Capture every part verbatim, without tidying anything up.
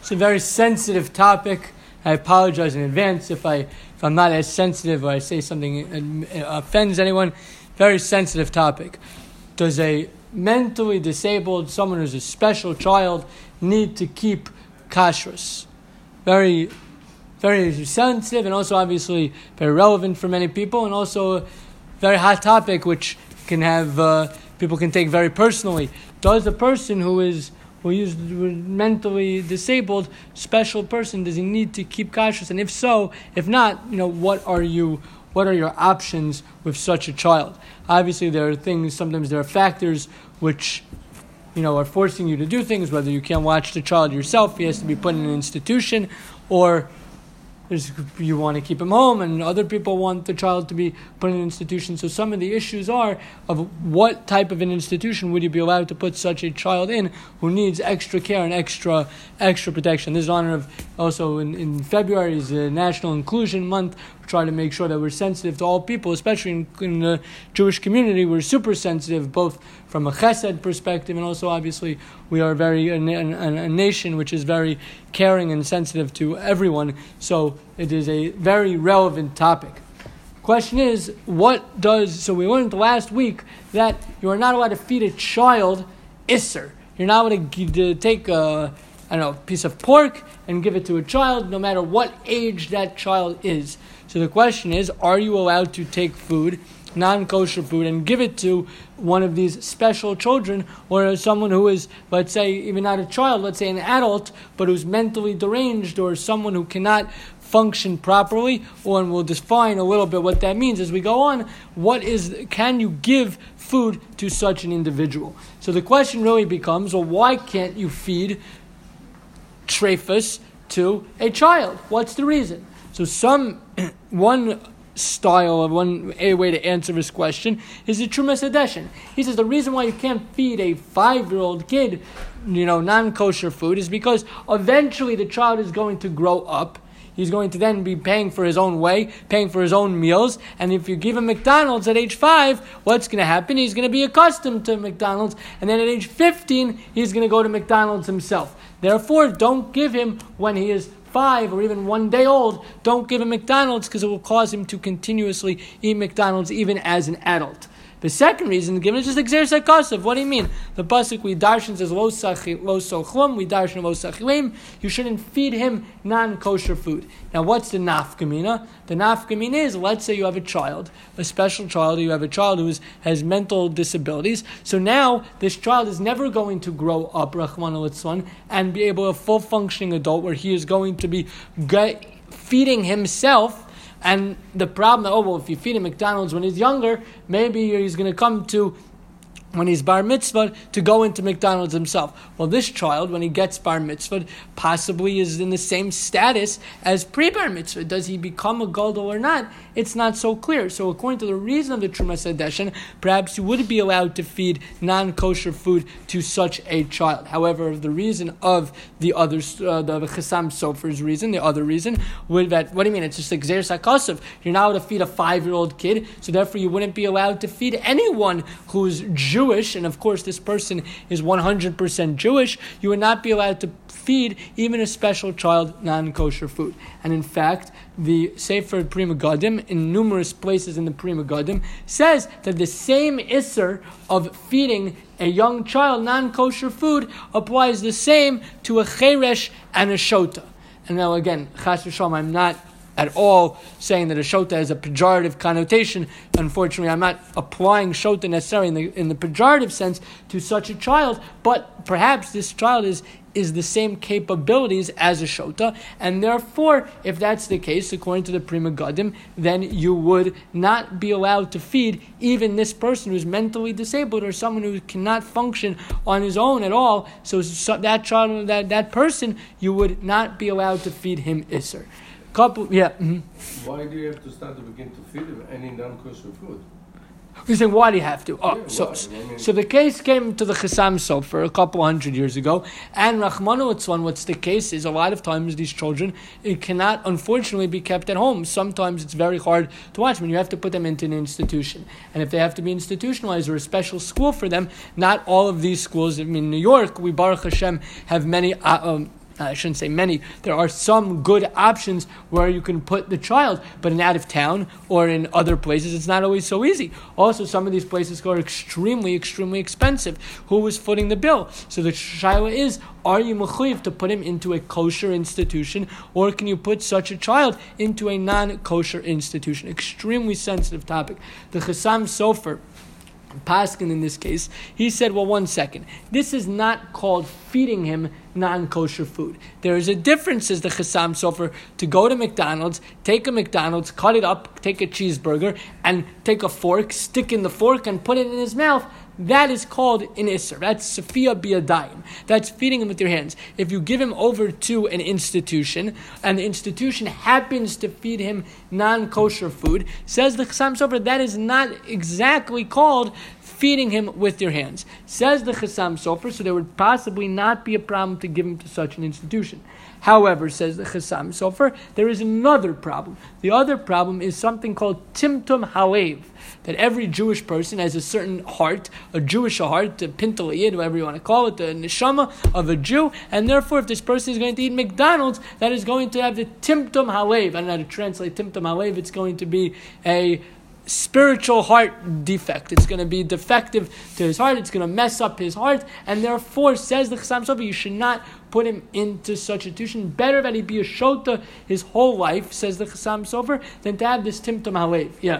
It's a very sensitive topic. I apologize in advance if I if I'm not as sensitive or I say something that offends anyone. Very sensitive topic. Does a mentally disabled, someone who's a special child, need to keep kashrus? Very, very sensitive, and also obviously very relevant for many people, and also a very hot topic which can have uh, people can take very personally. Does a person who is who is mentally disabled, special person, does he need to keep kashrus? And if so, if not, you know, what are you? What are your options with such a child? Obviously, there are things. Sometimes there are factors which, you know, are forcing you to do things. Whether you can't watch the child yourself, he has to be put in an institution, or There's, you want to keep him home, and other people want the child to be put in an institution. So some of the issues are of what type of an institution would you be allowed to put such a child in who needs extra care and extra extra protection. This is honor of also in, in February is the National Inclusion Month. We try to make sure that we're sensitive to all people, especially in, in the Jewish community. We're super sensitive, both from a chesed perspective, and also obviously we are very a, a, a nation which is very caring and sensitive to everyone. So it is a very relevant topic. Question is, what does, so we learned last week that you are not allowed to feed a child isser. You're not allowed to, to take a, I don't know, piece of pork and give it to a child, no matter what age that child is. So the question is, are you allowed to take food, non-kosher food, and give it to one of these special children, or someone who is, let's say, even not a child, let's say an adult, but who's mentally deranged, or someone who cannot function properly, or and we'll define a little bit what that means as we go on. What is, can you give food to such an individual? So the question really becomes, well, why can't you feed treifas to a child? What's the reason? So some, one style of one a way to answer this question is the Trumas Hadeshin. He says the reason why you can't feed a five-year-old kid, you know, non-kosher food is because eventually the child is going to grow up. He's going to then be paying for his own way, paying for his own meals. And if you give him McDonald's at age five, what's going to happen? He's going to be accustomed to McDonald's. And then at age fifteen, he's going to go to McDonald's himself. Therefore, don't give him when he is five or even one day old. Don't give him McDonald's because it will cause him to continuously eat McDonald's even as an adult. The second reason given is just exer sakasav. What do you mean? The pasuk we darshan says lo sochlum, we darshan lo sachilim. You shouldn't feed him non-kosher food. Now, what's the nafkamina? The nafkamina is, let's say you have a child, a special child, or you have a child who is, has mental disabilities. So now this child is never going to grow up, Rahman al and be able to a full functioning adult where he is going to be get, feeding himself. And the problem, oh, well, if you feed him McDonald's when he's younger, maybe he's going to come to, when he's bar mitzvah, to go into McDonald's himself. Well, this child, when he gets bar mitzvah, possibly is in the same status as pre-bar mitzvah. Does he become a gadol or not? It's not so clear. So according to the reason of the Trumas Hadeshin, perhaps you would be allowed to feed non-kosher food to such a child. However, the reason of the other, uh, the Chasam Sofer's reason, the other reason, would that, what do you mean? It's just exer sakasav. You're not allowed to feed a five-year-old kid, so therefore you wouldn't be allowed to feed anyone who's Jewish, and of course this person is one hundred percent Jewish. You would not be allowed to feed even a special child non-kosher food. And in fact, the Sefer Pri Megadim, in numerous places in the Pri Megadim, says that the same isser of feeding a young child non-kosher food applies the same to a cheresh and a shota. And now again, chas v'shalom, I'm not at all saying that a shota has a pejorative connotation. Unfortunately, I'm not applying shota necessarily in the in the pejorative sense to such a child, but perhaps this child is is the same capabilities as a shota, and therefore, if that's the case, according to the Pri Megadim, then you would not be allowed to feed even this person who's mentally disabled or someone who cannot function on his own at all. So, so that child, that, that person, you would not be allowed to feed him isser. Couple, yeah. Mm-hmm. Why do you have to start to begin to feed him any non-kosher food? You're saying, why do you have to? Oh, yeah, so, I mean, so the case came to the Chasam Sofer a couple hundred years ago, and Rahmanu Litzlan, what's the case is a lot of times these children it cannot, unfortunately, be kept at home. Sometimes it's very hard to watch. I mean, you have to put them into an institution, and if they have to be institutionalized or a special school for them, not all of these schools. I mean, in New York, we Baruch Hashem have many. Uh, um, I shouldn't say many, there are some good options where you can put the child, but in out of town or in other places, it's not always so easy. Also, some of these places are extremely, extremely expensive. Who is footing the bill? So the shaila is, are you mechuyev to put him into a kosher institution, or can you put such a child into a non-kosher institution? Extremely sensitive topic. The Chassam Sofer, Paskin in this case, he said, well, one second. This is not called feeding him non-kosher food. There is a difference, says the Chassam Sofer, to go to McDonald's, take a McDonald's, cut it up, take a cheeseburger, and take a fork, stick in the fork, and put it in his mouth. That is called an Isser. That's Sophia Biyadayim. That's feeding him with your hands. If you give him over to an institution, and the institution happens to feed him non-kosher food, says the Chassam Sofer, that is not exactly called feeding him with your hands. Says the Chassam Sofer, so there would possibly not be a problem to give him to such an institution. However, says the Chassam Sofer, there is another problem. The other problem is something called Timtum Halev, that every Jewish person has a certain heart, a Jewish heart, a pintel yid, whatever you want to call it, the neshama of a Jew, and therefore if this person is going to eat McDonald's, that is going to have the Timtum Halev. I don't know how to translate Timtum Halev. It's going to be a spiritual heart defect. It's going to be defective to his heart. It's going to mess up his heart, and therefore, says the Chassam Sofer, you should not put him into such a tuition. Better that he be a shota his whole life, says the Chassam Sofer, than to have this Timtum Halev. Yeah.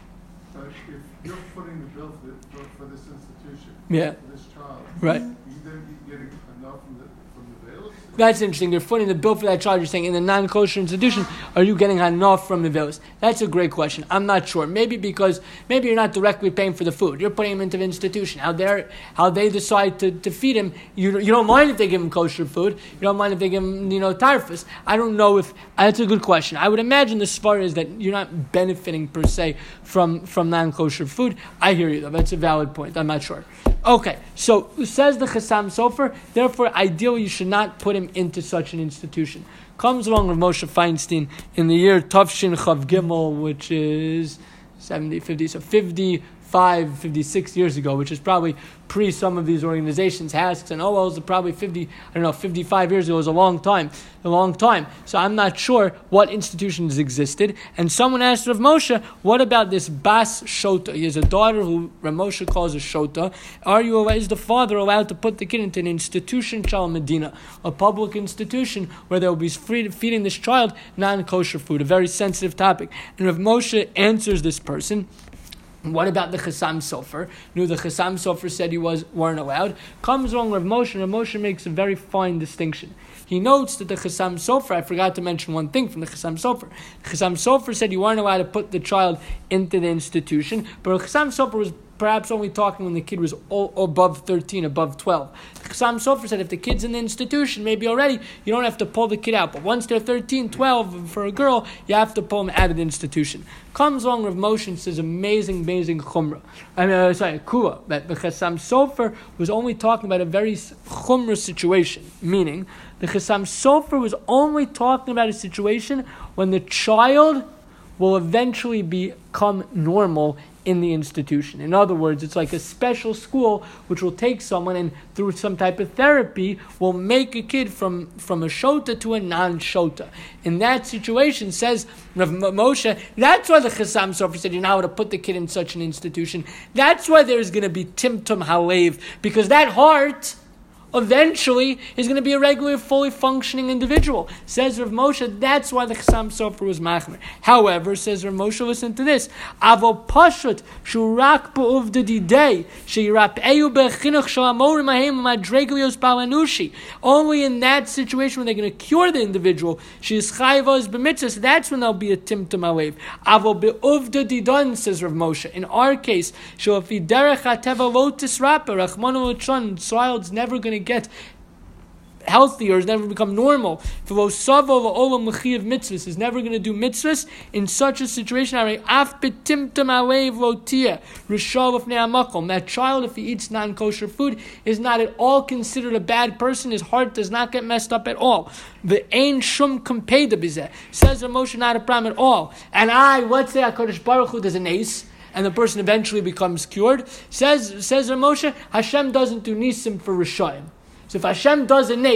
So if you're putting the bill for, for, for this institution, yeah, for this child, right, you then be getting enough from the from the veils? That's interesting. You're footing the bill for that child. You're saying in the non-kosher institution, are you getting enough from the veils? That's a great question. I'm not sure. Maybe because maybe you're not directly paying for the food. You're putting him into the institution. How they how they decide to, to feed him. You you don't mind if they give him kosher food. You don't mind if they give him you know tarfus. I don't know if that's a good question. I would imagine the svara is that you're not benefiting per se from from non-kosher food. I hear you though. That's a valid point. I'm not sure. Okay, so says the Chassam Sofer, therefore ideally you should not put him into such an institution. Comes along with Moshe Feinstein in the year Tavshin Chav Gimel, which is seventy, fifty, so fifty-five, fifty-six years ago, which is probably pre some of these organizations, Hasks and O Ls, probably fifty, I don't know, fifty-five years ago. It was a long time, a long time. So I'm not sure what institutions existed. And someone asked Rav Moshe, what about this Bas Shota? He has a daughter who Rav Moshe calls a Shota. Are you, is the father allowed to put the kid into an institution, Chal Medina, a public institution where they will be free feeding this child non-kosher food, a very sensitive topic. And Rav Moshe answers this person, what about the Chassam Sofer? No, the Chassam Sofer said he was weren't allowed. Comes along Rav Moshe, and Rav Moshe makes a very fine distinction. He notes that the Chassam Sofer, I forgot to mention one thing from the Chassam Sofer. The Chassam Sofer said you weren't allowed to put the child into the institution, but the Chassam Sofer was perhaps only talking when the kid was all above thirteen, above twelve. The Chassam Sofer said if the kid's in the institution, maybe already, you don't have to pull the kid out. But once they're thirteen, twelve, for a girl, you have to pull them out of the institution. Comes along Rav Moshe and says amazing, amazing chumrah. I mean, uh, sorry, kula, that the Chassam Sofer was only talking about a very chumrah situation, meaning the Chassam Sofer was only talking about a situation when the child will eventually become normal in the institution. In other words, it's like a special school which will take someone and through some type of therapy will make a kid from, from a shota to a non-shota. In that situation, says Rav Moshe, that's why the Chassam Sofer said you're not allowed to put the kid in such an institution. That's why there's going to be Timtum Halev, because that heart eventually is going to be a regular, fully functioning individual. Says Rav Moshe, that's why the Chassam Sofer was machmer. However, says Rav Moshe, listen to this. Avo pashut shurak b'uvda didei sheyirap eyu bechinuch shalamorim ahem madreglios balanushi. Only in that situation when they're going to cure the individual, she is chayvos b'mitzvahs, that's when there'll be a timtum alev. Avo be'uvda didon, says Rav Moshe. In our case, shalafi derech hateva lo tisrapa, rachmanu l'tron, child's never going to get healthier, is never become normal. Is never going to do mitzvahs in such a situation. That child, if he eats non-kosher food, is not at all considered a bad person. His heart does not get messed up at all. The ein shum kompeda bizeh, says Rav Moshe, not a problem at all. And I, let's say HaKadosh Baruch Hu does an ace, and the person eventually becomes cured. Says says Rav Moshe, Hashem doesn't do nisim for Rishayim. So if Hashem does a nace,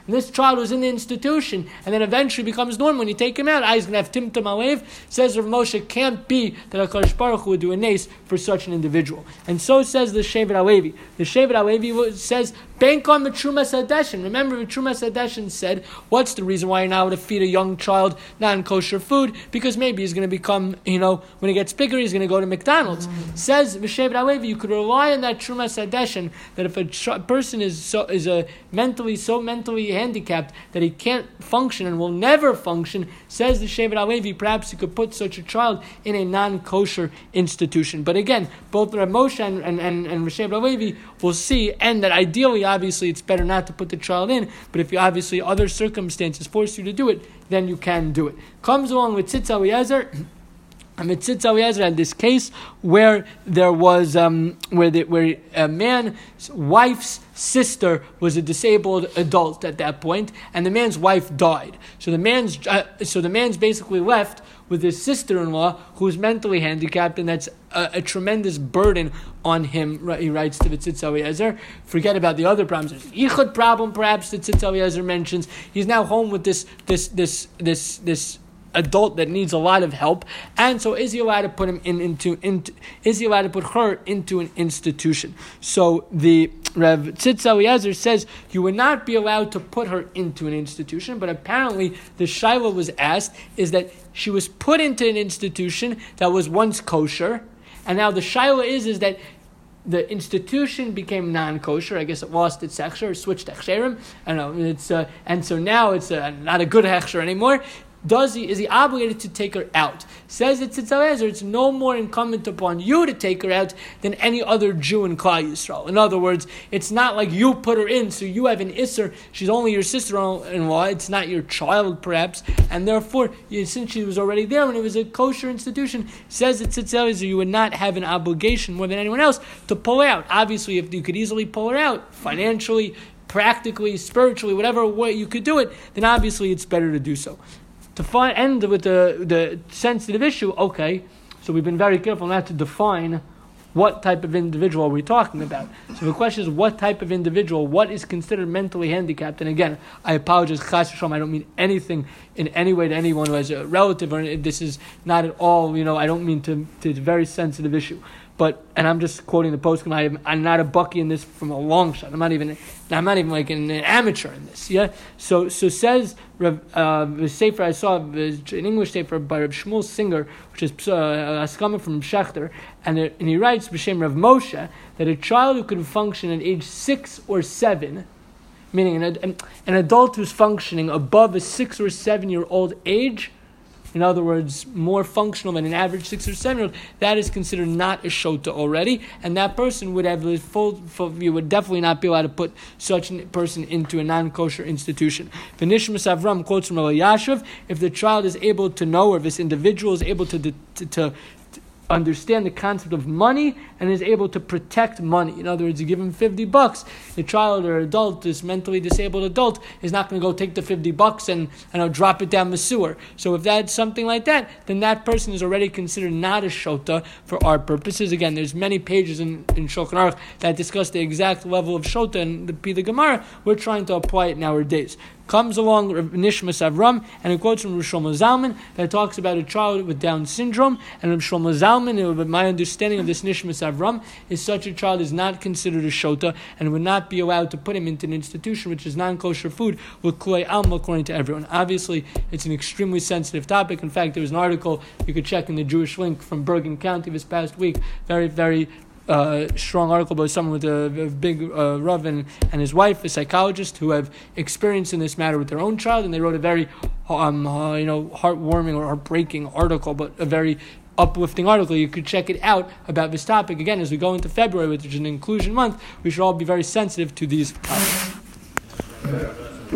and this child was in the institution, and then eventually becomes normal when you take him out, ah, he's going to have Timtum Alev. Says Rav Moshe, can't be that HaKadosh Baruch Hu would do a nace for such an individual. And so says the Shevet Alevi. The Shevet Alevi says, bank on the Trumas Hadeshin. Remember, the Trumas Hadeshin said, what's the reason why you're not able to feed a young child non-kosher food? Because maybe he's going to become, you know, when he gets bigger, he's going to go to McDonald's. Mm-hmm. Says the Shevet Alevi, you could rely on that Trumas Hadeshin, that if a ch- person is so is a mentally so mentally handicapped that he can't function and will never function, says the Shevet Alevi, perhaps you could put such a child in a non-kosher institution. But again, both Rav Moshe and and and, and Shevet Alevi will see, and that ideally, obviously, it's better not to put the child in. But if you obviously other circumstances force you to do it, then you can do it. Comes along with Tzitz Eliezer. And Tzitz Eliezer had this case where there was um, where the, where a man's wife's sister was a disabled adult at that point, and the man's wife died. So the man's uh, so the man's basically left with his sister-in-law who's mentally handicapped, and that's a, a tremendous burden on him. He writes to the Tzitz Eliezer. Forget about the other problems. There's an Yichud problem, perhaps, that Tzitz Eliezer mentions. He's now home with this this this this this. adult that needs a lot of help, and so is he allowed to put him in into, into is he allowed to put her into an institution? So the Rav Tzitz Eliezer says you would not be allowed to put her into an institution, but apparently the shaila was asked is that she was put into an institution that was once kosher, and now the shaila is is that the institution became non-kosher. I guess it lost its hechsher, or switched hechsherim. I don't know. It's uh, and so now it's uh, not a good hechsher anymore. Does he, is he obligated to take her out? Says it Tzitz Eliezer, it's no more incumbent upon you to take her out than any other Jew in Klal Yisrael. In other words, it's not like you put her in, so you have an Isser, she's only your sister-in-law, it's not your child perhaps, and therefore, you, since she was already there when it was a kosher institution, says it Tzitz Eliezer, you would not have an obligation more than anyone else to pull her out. Obviously, if you could easily pull her out, financially, practically, spiritually, whatever way you could do it, then obviously it's better to do so. To find, end with the, the sensitive issue, okay, so we've been very careful not to define what type of individual we're talking about. So the question is, what type of individual, what is considered mentally handicapped? And again, I apologize, Chas v'shalom, I don't mean anything in any way to anyone who has a relative, or this is not at all, you know, I don't mean to, to it's a very sensitive issue. But, and I'm just quoting the post, I am, I'm not a bucky in this from a long shot. I'm not even, I'm not even like an, an amateur in this. Yeah. So, so says uh, the sefer I saw, an English sefer by Rav Shmuel Singer, which is uh, coming from Schechter, and, it, and he writes b'shem Rav Moshe that a child who can function at age six or seven, meaning an, an, an adult who's functioning above a six or seven year old age. In other words, more functional than an average six or seven-year-old, that is considered not a shota already, and that person would have the full, full you would definitely not be allowed to put such a person into a non-kosher institution. The Nishmas Avram quotes from Eliashiv, if the child is able to know, or if this individual is able to, to, to, to understand the concept of money and is able to protect money. In other words, you give him fifty bucks, the child or adult, this mentally disabled adult, is not going to go take the fifty bucks and you know, drop it down the sewer. So if that's something like that, then that person is already considered not a shota for our purposes. Again, there's many pages in, in Shulchan Aruch that discuss the exact level of shota in the Pida Gemara. We're trying to apply it nowadays. Comes along Nishmas Avram, and it quotes from Rav Shlomo Zalman that talks about a child with Down syndrome. And Rav Shlomo Zalman, my understanding of this Nishmas Avram, is such a child is not considered a shota and would not be allowed to put him into an institution which is non-kosher food with klei alma, according to everyone. Obviously, it's an extremely sensitive topic. In fact, there was an article you could check in the Jewish Link from Bergen County this past week. Very, very Uh, strong article by someone with a, a big uh, Rav and, and his wife, a psychologist, who have experience in this matter with their own child, and they wrote a very, um, uh, you know, heartwarming or heartbreaking article, but a very uplifting article. You could check it out about this topic. Again, as we go into February, which is an inclusion month, we should all be very sensitive to these topics.